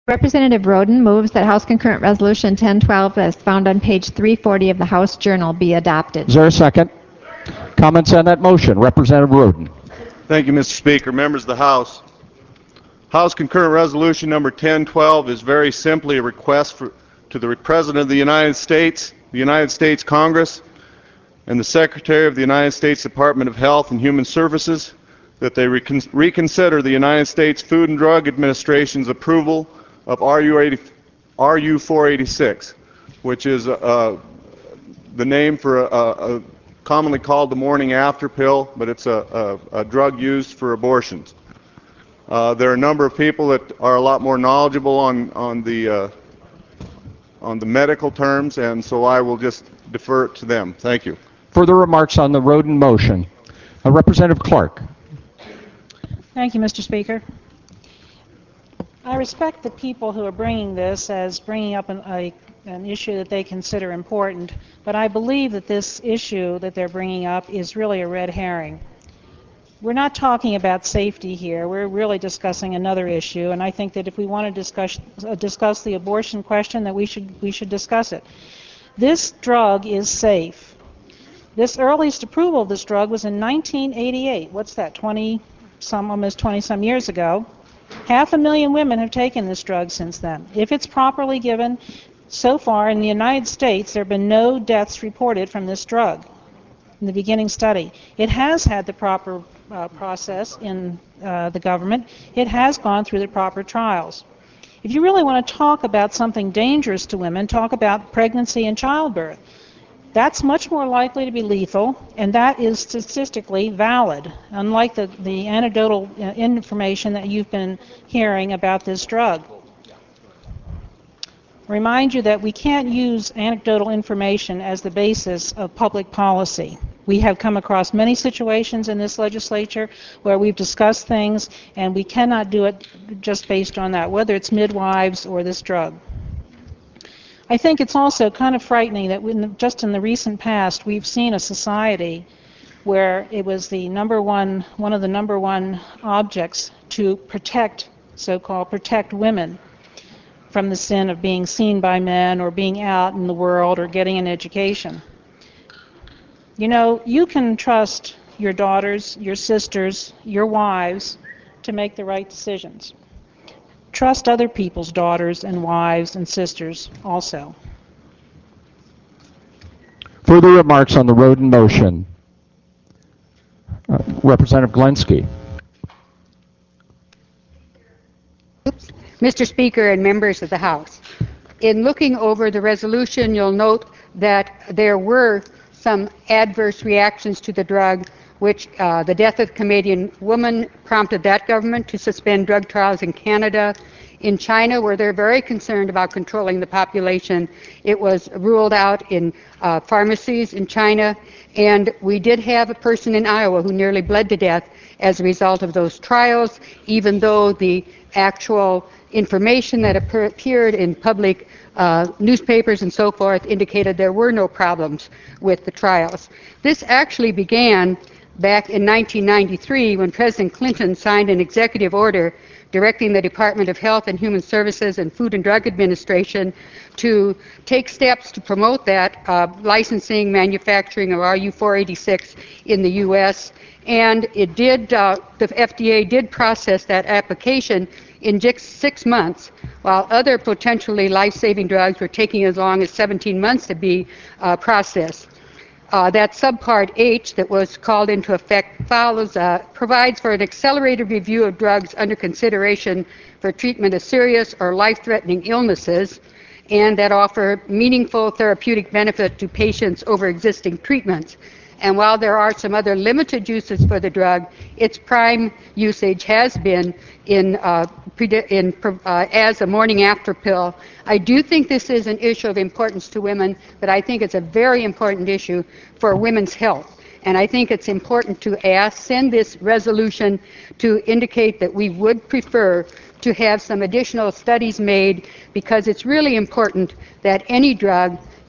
Representative Roden moves that House Concurrent Resolution 1012 as found on page 340 of the House Journal be adopted. Is there a second? Comments on that motion? Representative Roden. Thank you, Mr. Speaker. Members of the House. House Concurrent Resolution number 1012 is very simply a request to the President of the United States Congress, and the Secretary of the United States Department of Health and Human Services that they reconsider the United States Food and Drug Administration's approval of RU486, which is the name for a commonly called the morning after pill, but it's a drug used for abortions. There are a number of people that are a lot more knowledgeable on the medical terms, and so I will just defer it to them. Thank you. Further remarks on the Roden motion? Representative Clark. Thank you, Mr. Speaker. I respect the people who are bringing this as bringing up an issue that they consider important, but I believe that this issue that they're bringing up is really a red herring. We're not talking about safety here. We're really discussing another issue, and I think that if we want to discuss the abortion question, that we should discuss it. This drug is safe. This earliest approval of this drug was in 1988. What's that? Almost 20-some years ago. 500,000 women have taken this drug since then. If it's properly given, so far in the United States, there have been no deaths reported from this drug in the beginning study. It has had the proper process in the government. It has gone through the proper trials. If you really want to talk about something dangerous to women, talk about pregnancy and childbirth. That's much more likely to be lethal, and that is statistically valid, unlike the anecdotal information that you've been hearing about this drug. Remind you that we can't use anecdotal information as the basis of public policy. We have come across many situations in this legislature where we've discussed things, and we cannot do it just based on that, whether it's midwives or this drug. I think it's also kind of frightening that just in the recent past, we've seen a society where it was one of the number one objects to protect, so-called protect women from the sin of being seen by men or being out in the world or getting an education. You know, you can trust your daughters, your sisters, your wives to make the right decisions. Trust other people's daughters and wives and sisters also. Further remarks on the Roden motion? Representative Glenski. Mr. Speaker and members of the House, in looking over the resolution, you'll note that there were some adverse reactions to the drug, which the death of the Canadian woman prompted that government to suspend drug trials in Canada. In China, where they're very concerned about controlling the population, it was ruled out in pharmacies in China. And we did have a person in Iowa who nearly bled to death as a result of those trials, even though the actual information that appeared in public newspapers and so forth indicated there were no problems with the trials. This actually began back in 1993 when President Clinton signed an executive order directing the Department of Health and Human Services and Food and Drug Administration to take steps to promote that licensing, manufacturing of RU486 in the U.S. And it did, the FDA did process that application in just 6 months, while other potentially life-saving drugs were taking as long as 17 months to be processed. That subpart H that was called into effect provides for an accelerated review of drugs under consideration for treatment of serious or life-threatening illnesses, and that offer meaningful therapeutic benefit to patients over existing treatments. And while there are some other limited uses for the drug, its prime usage has been as a morning after pill. I do think this is an issue of importance to women, but I think it's a very important issue for women's health. And I think it's important to send this resolution to indicate that we would prefer to have some additional studies made, because it's really important that any drug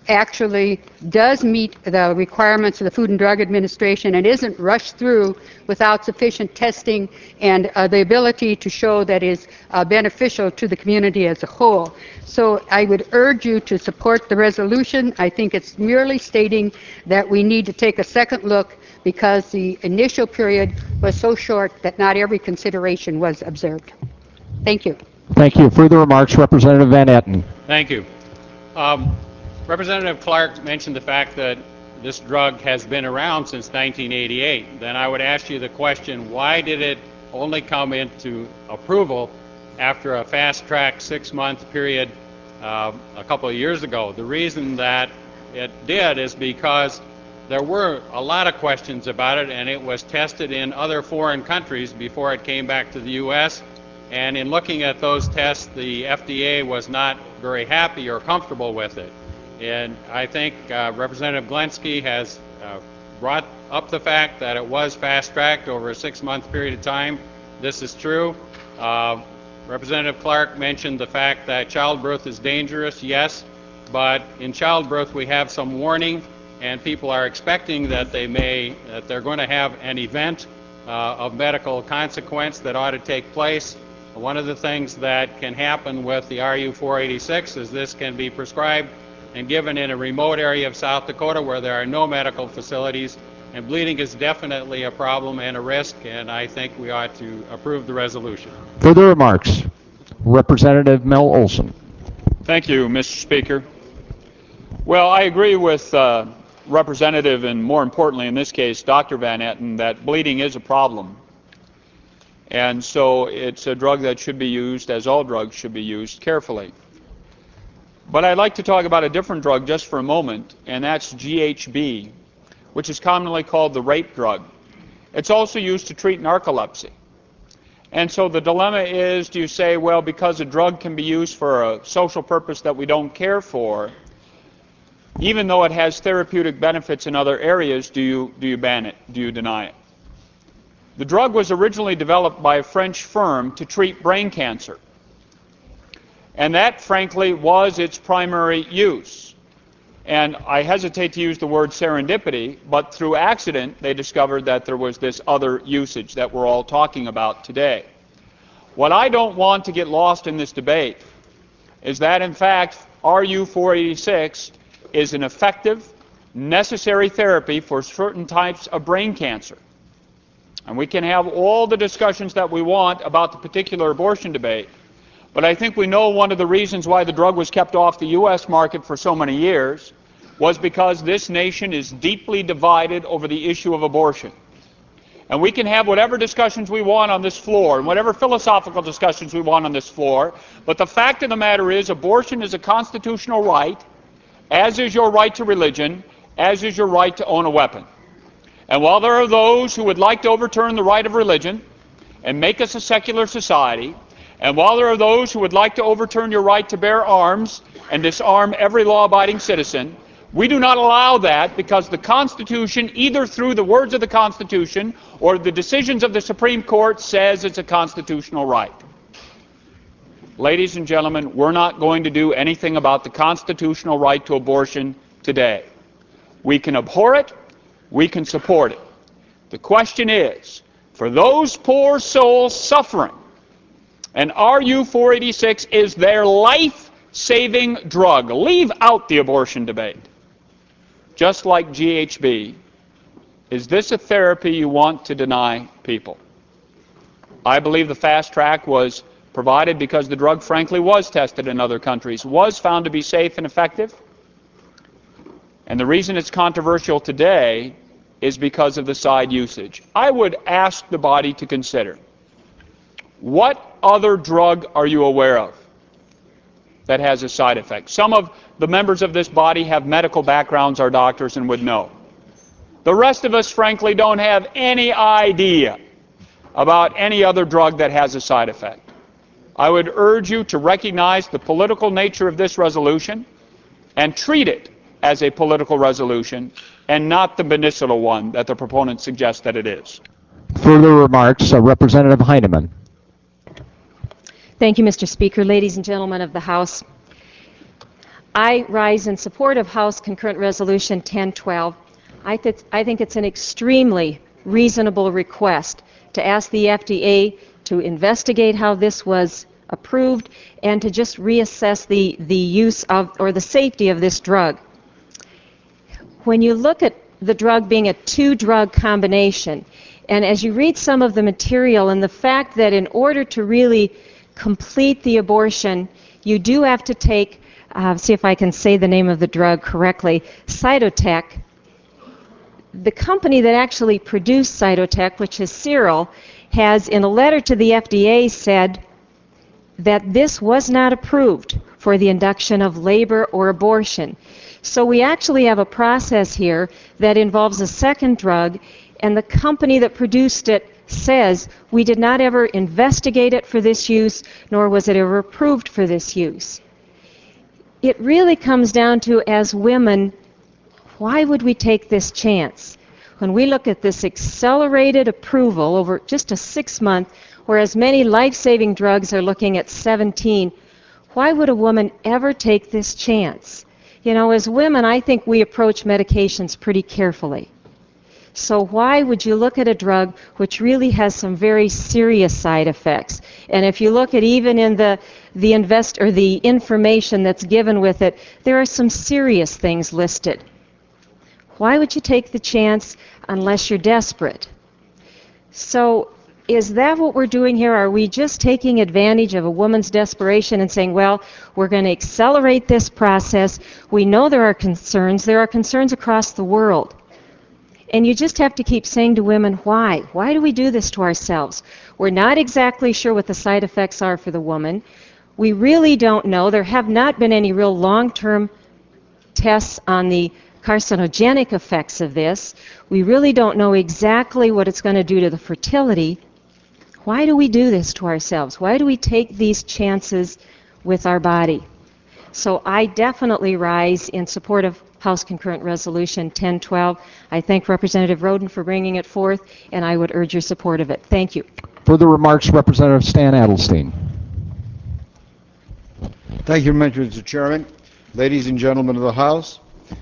actually does meet the requirements of the Food and Drug Administration and isn't rushed through without sufficient testing and the ability to show that is beneficial to the community as a whole. So I would urge you to support the resolution. I think it's merely stating that we need to take a second look because the initial period was so short that not every consideration was observed. Thank you. Thank you. Further remarks, Representative Van Etten. Thank you. Representative Clark mentioned the fact that this drug has been around since 1988. Then I would ask you the question, why did it only come into approval after a fast-track 6-month period a couple of years ago? The reason that it did is because there were a lot of questions about it, and it was tested in other foreign countries before it came back to the U.S. And in looking at those tests, the FDA was not very happy or comfortable with it. And I think Representative Glensky has brought up the fact that it was fast-tracked over a 6-month period of time. This is true. Representative Clark mentioned the fact that childbirth is dangerous, yes, but in childbirth we have some warning, and people are expecting that they're going to have an event of medical consequence that ought to take place. One of the things that can happen with the RU-486 is this can be prescribed and given in a remote area of South Dakota where there are no medical facilities, and bleeding is definitely a problem and a risk, and I think we ought to approve the resolution. Further remarks, Representative Mel Olson. Thank you, Mr. Speaker. Well, I agree with Representative, and more importantly in this case, Dr. Van Etten, that bleeding is a problem. And so it's a drug that should be used, as all drugs should be used, carefully. But I'd like to talk about a different drug just for a moment, and that's GHB, which is commonly called the rape drug. It's also used to treat narcolepsy. And so the dilemma is, do you say, well, because a drug can be used for a social purpose that we don't care for, even though it has therapeutic benefits in other areas, do you ban it? Do you deny it? The drug was originally developed by a French firm to treat brain cancer. And that, frankly, was its primary use. And I hesitate to use the word serendipity, but through accident, they discovered that there was this other usage that we're all talking about today. What I don't want to get lost in this debate is that, in fact, RU-486 is an effective, necessary therapy for certain types of brain cancer. And we can have all the discussions that we want about the particular abortion debate, but I think we know one of the reasons why the drug was kept off the U.S. market for so many years was because this nation is deeply divided over the issue of abortion. And we can have whatever discussions we want on this floor and whatever philosophical discussions we want on this floor, but the fact of the matter is abortion is a constitutional right, as is your right to religion, as is your right to own a weapon. And while there are those who would like to overturn the right of religion and make us a secular society, and while there are those who would like to overturn your right to bear arms and disarm every law-abiding citizen, we do not allow that because the Constitution, either through the words of the Constitution or the decisions of the Supreme Court, says it's a constitutional right. Ladies and gentlemen, we're not going to do anything about the constitutional right to abortion today. We can abhor it, we can support it. The question is, for those poor souls suffering, and RU-486 is their life-saving drug. Leave out the abortion debate. Just like GHB, is this a therapy you want to deny people? I believe the fast track was provided because the drug, frankly, was tested in other countries, was found to be safe and effective. And the reason it's controversial today is because of the side usage. I would ask the body to consider, what other drug are you aware of that has a side effect? Some of the members of this body have medical backgrounds, are doctors, and would know. The rest of us, frankly, don't have any idea about any other drug that has a side effect. I would urge you to recognize the political nature of this resolution and treat it as a political resolution and not the medicinal one that the proponents suggest that it is. Further remarks, Representative Heinemann. Thank you, Mr. Speaker. Ladies and gentlemen of the House, I rise in support of House Concurrent Resolution 1012. I think it's an extremely reasonable request to ask the FDA to investigate how this was approved and to just reassess the use of or the safety of this drug. When you look at the drug being a two-drug combination, and as you read some of the material and the fact that in order to really complete the abortion, you do have to take, see if I can say the name of the drug correctly, Cytotec. The company that actually produced Cytotec, which is Cyril, has in a letter to the FDA said that this was not approved for the induction of labor or abortion. So we actually have a process here that involves a second drug, and the company that produced it says we did not ever investigate it for this use, nor was it ever approved for this use. It really comes down to, as women, why would we take this chance? When we look at this accelerated approval over just a 6-month, whereas many life-saving drugs are looking at 17, why would a woman ever take this chance? You know, as women, I think we approach medications pretty carefully. So why would you look at a drug which really has some very serious side effects? And if you look at even in the information that's given with it, there are some serious things listed. Why would you take the chance unless you're desperate? So is that what we're doing here? Are we just taking advantage of a woman's desperation and saying, well, we're going to accelerate this process. We know there are concerns. There are concerns across the world. And you just have to keep saying to women, why? Why do we do this to ourselves? We're not exactly sure what the side effects are for the woman. We really don't know. There have not been any real long-term tests on the carcinogenic effects of this. We really don't know exactly what it's going to do to the fertility. Why do we do this to ourselves? Why do we take these chances with our body? So I definitely rise in support of House Concurrent Resolution 1012. I thank Representative Roden for bringing it forth, and I would urge your support of it. Thank you. Further remarks, Representative Stan Adelstein. Thank you, Mr. Chairman. Ladies and gentlemen of the House,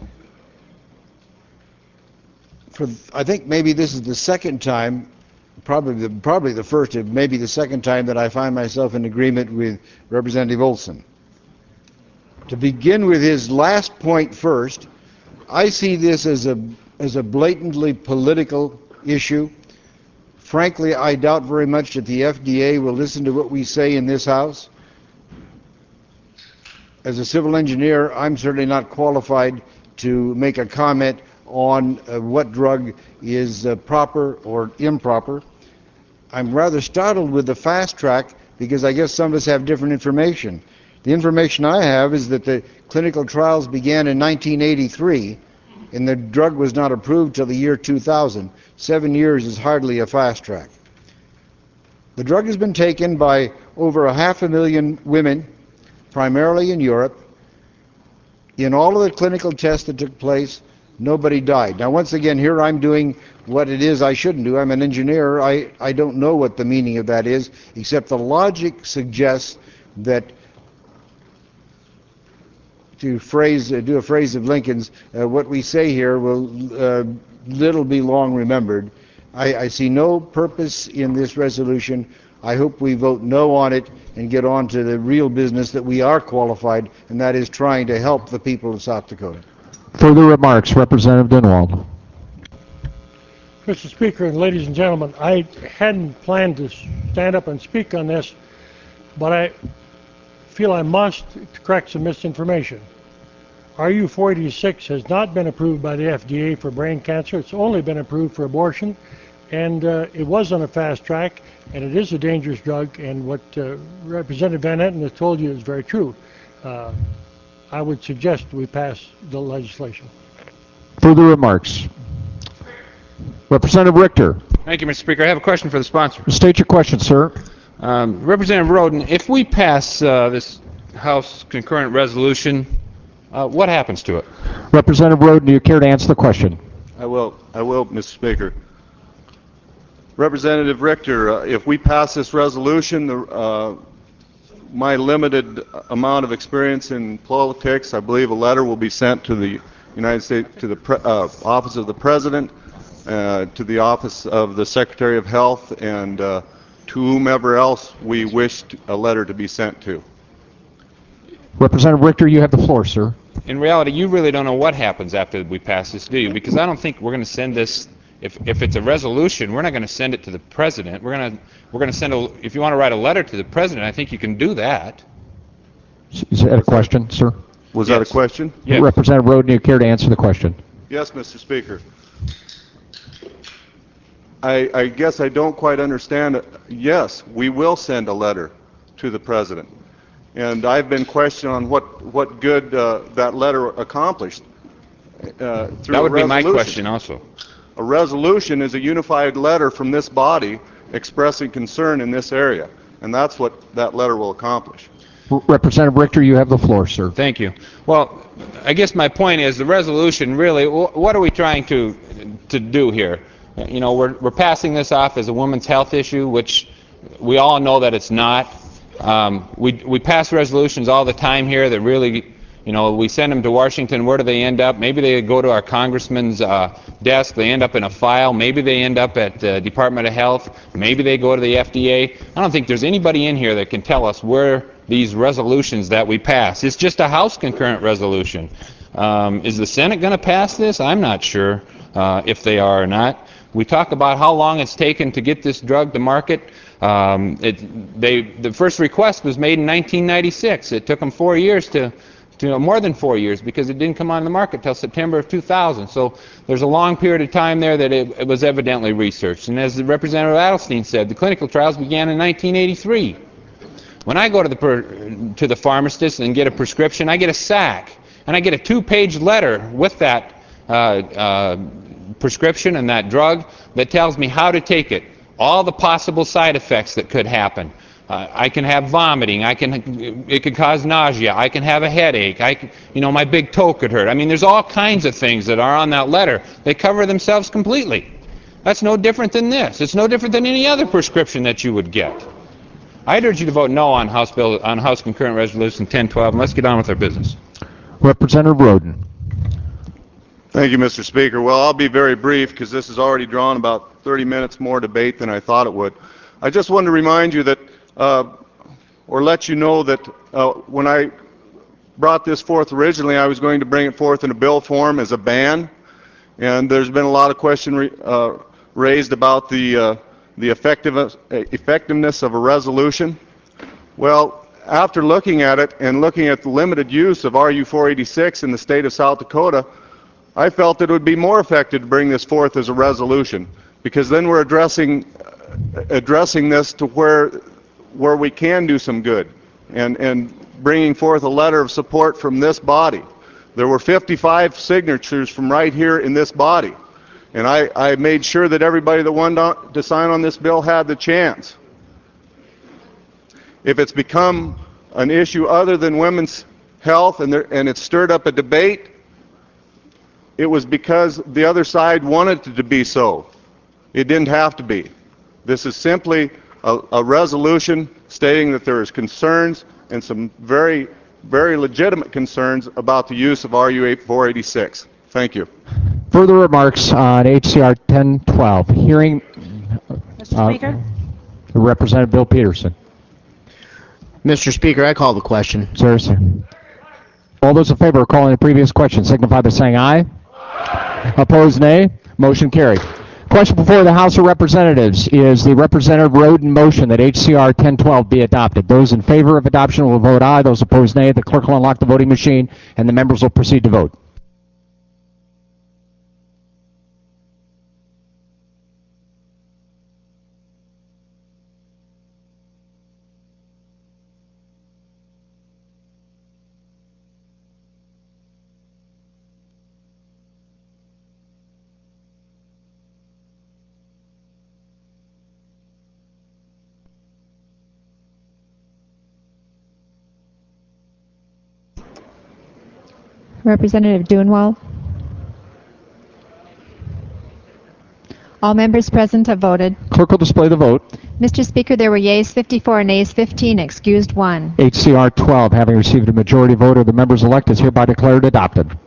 I think maybe this is the second time, probably the first, maybe the second time that I find myself in agreement with Representative Olson. To begin with his last point first, I see this as a blatantly political issue. Frankly, I doubt very much that the FDA will listen to what we say in this House. As a civil engineer, I'm certainly not qualified to make a comment on what drug is proper or improper. I'm rather startled with the fast track because I guess some of us have different information. The information I have is that the clinical trials began in 1983 and the drug was not approved till the year 2000. 7 years is hardly a fast track. The drug has been taken by over 500,000 women, primarily in Europe. In all of the clinical tests that took place, nobody died. Now, once again, here I'm doing what it is I shouldn't do. I'm an engineer. I don't know what the meaning of that is, except the logic suggests that, do a phrase of Lincoln's, what we say here will little be long remembered. I see no purpose in this resolution. I hope we vote no on it and get on to the real business that we are qualified, and that is trying to help the people of South Dakota. Further remarks, Representative Dunwald. Mr. Speaker and ladies and gentlemen, I hadn't planned to stand up and speak on this, but I feel I must correct some misinformation. RU-486 has not been approved by the FDA for brain cancer. It's only been approved for abortion, and it was on a fast track, and it is a dangerous drug, and what Representative Van Etten has told you is very true. I would suggest we pass the legislation. Further remarks. Representative Richter. Thank you, Mr. Speaker. I have a question for the sponsor. State your question, sir. Representative Roden, if we pass this House concurrent resolution, what happens to it? Representative Roden, do you care to answer the question? I will, Mr. Speaker. Representative Richter, if we pass this resolution, my limited amount of experience in politics, I believe a letter will be sent to the United States, to the Office of the President, to the Office of the Secretary of Health, and to whomever else we wish a letter to be sent to. Representative Richter, you have the floor, sir. In reality, you really don't know what happens after we pass this, do you? Because I don't think we're going to send this. If it's a resolution, we're not going to send it to the president. We're going to send a. If you want to write a letter to the president, I think you can do that. Is that a question, sir? Was that a question? Yes. Representative Roden, do you care to answer the question? Yes, Mr. Speaker. I guess I don't quite understand. Yes, we will send a letter to the president. And I've been questioned on what good that letter accomplished through That would be my question also. A resolution is a unified letter from this body expressing concern in this area, and that's what that letter will accomplish. Representative Richter, you have the floor, sir. Thank you. Well, I guess my point is the resolution really, what are we trying to do here? You know, we're passing this off as a women's health issue, which we all know that it's not. We pass resolutions all the time here that really, you know, we send them to Washington. Where do they end up? Maybe they go to our congressman's desk. They end up in a file. Maybe they end up at the Department of Health. Maybe they go to the FDA. I don't think there's anybody in here that can tell us where these resolutions that we pass. It's just a House concurrent resolution. Is the Senate going to pass this? I'm not sure if they are or not. We talk about how long it's taken to get this drug to market. The first request was made in 1996. It took them 4 years to more than 4 years because it didn't come on the market till September of 2000. So there's a long period of time there that it was evidently researched. And as Representative Adelstein said, the clinical trials began in 1983. When I go to the pharmacist and get a prescription, I get a sack, and I get a 2-page letter with that prescription and that drug that tells me how to take it, all the possible side effects that could happen. I can have vomiting. It could cause nausea. I can have a headache. My big toe could hurt. I mean, there's all kinds of things that are on that letter. They cover themselves completely. That's no different than this. It's no different than any other prescription that you would get. I'd urge you to vote no on House Concurrent Resolution 1012, and let's get on with our business. Representative Roden. Thank you, Mr. Speaker. Well, I'll be very brief because this has already drawn about 30 minutes more debate than I thought it would. I just wanted to remind you that, or let you know that when I brought this forth originally, I was going to bring it forth in a bill form as a ban, and there's been a lot of question raised about the effectiveness of a resolution. Well, after looking at it and looking at the limited use of RU-486 in the state of South Dakota, I felt that it would be more effective to bring this forth as a resolution, because then we're addressing this to where we can do some good, and bringing forth a letter of support from this body. There were 55 signatures from right here in this body, and I made sure that everybody that wanted to sign on this bill had the chance. If it's become an issue other than women's health and it's stirred up a debate, it was because the other side wanted it to be so. It didn't have to be. This is simply a resolution stating that there is concerns, and some very, very legitimate concerns about the use of RU-486. Thank you. Further remarks on HCR 1012. Hearing Mr. Speaker? Representative Bill Peterson. Mr. Speaker, I call the question. Sir. All those in favor of calling the previous question signify by saying aye. Opposed, nay. Motion carried. Question before the House of Representatives is the Representative Roden motion that HCR 1012 be adopted. Those in favor of adoption will vote aye. Those opposed, nay. The clerk will unlock the voting machine, and the members will proceed to vote. Representative Dunwall. All members present have voted. Clerk will display the vote. Mr. Speaker, there were yeas 54, nays 15, excused 1. HCR 12, having received a majority vote of the members elect, is hereby declared adopted.